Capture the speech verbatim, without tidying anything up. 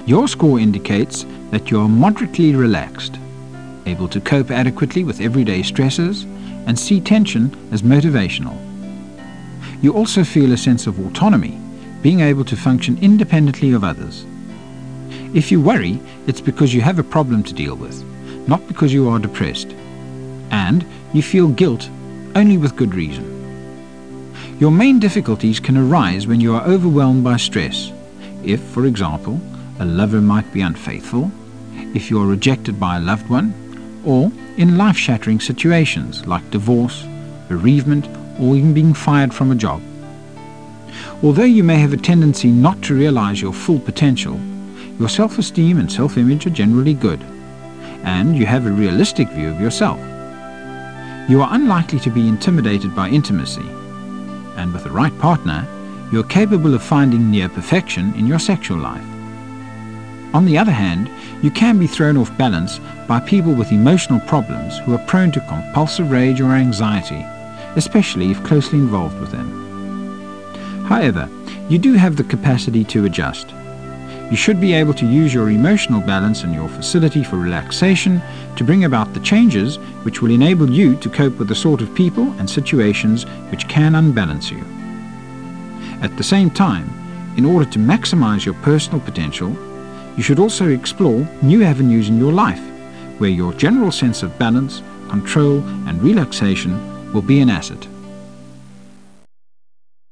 Your score indicates that you are moderately relaxed, able to cope adequately with everyday stresses, and see tension as motivational. You also feel a sense of autonomy, being able to function independently of others. If you worry, it's because you have a problem to deal with, not because you are depressed. And you feel guilt only with good reason. Your main difficulties can arise when you are overwhelmed by stress. If, for example, a lover might be unfaithful, if you are rejected by a loved one, or in life-shattering situations like divorce, bereavement, or even being fired from a job. Although you may have a tendency not to realize your full potential, your self-esteem and self-image are generally good, and you have a realistic view of yourself. You are unlikely to be intimidated by intimacy, and with the right partner, you are capable of finding near perfection in your sexual life. On the other hand, you can be thrown off balance by people with emotional problems who are prone to compulsive rage or anxiety, especially if closely involved with them. However, you do have the capacity to adjust. You should be able to use your emotional balance and your facility for relaxation to bring about the changes which will enable you to cope with the sort of people and situations which can unbalance you. At the same time, in order to maximize your personal potential, you should also explore new avenues in your life, where your general sense of balance, control, and relaxation will be an asset.